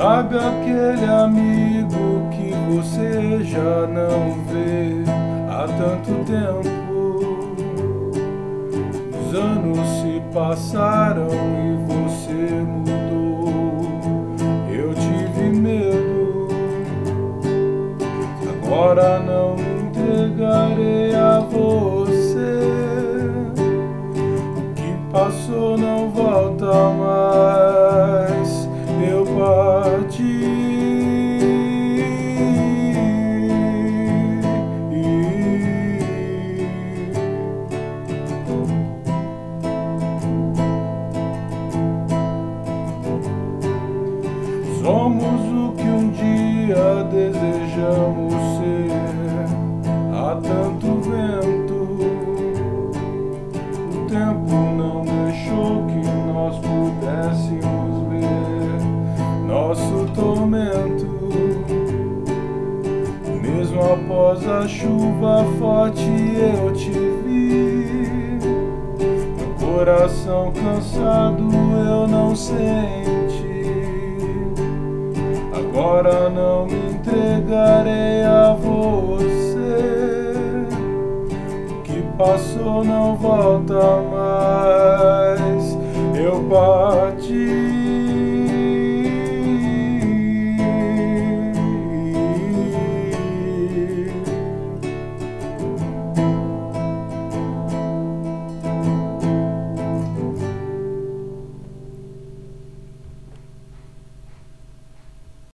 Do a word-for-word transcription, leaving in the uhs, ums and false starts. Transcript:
Sabe aquele amigo que você já não vê há tanto tempo? Os anos se passaram e você mudou. Eu tive medo, agora não me entregarei a você. O que passou não volta mais. Eu parti. Somos o que um dia desejamos ser. Há tanto vento, o tempo não deixou que nós pudéssemos ver nosso tormento. Mesmo após a chuva forte eu te vi. Meu coração cansado eu não senti. Agora não me entregarei a você. O que passou não volta mais.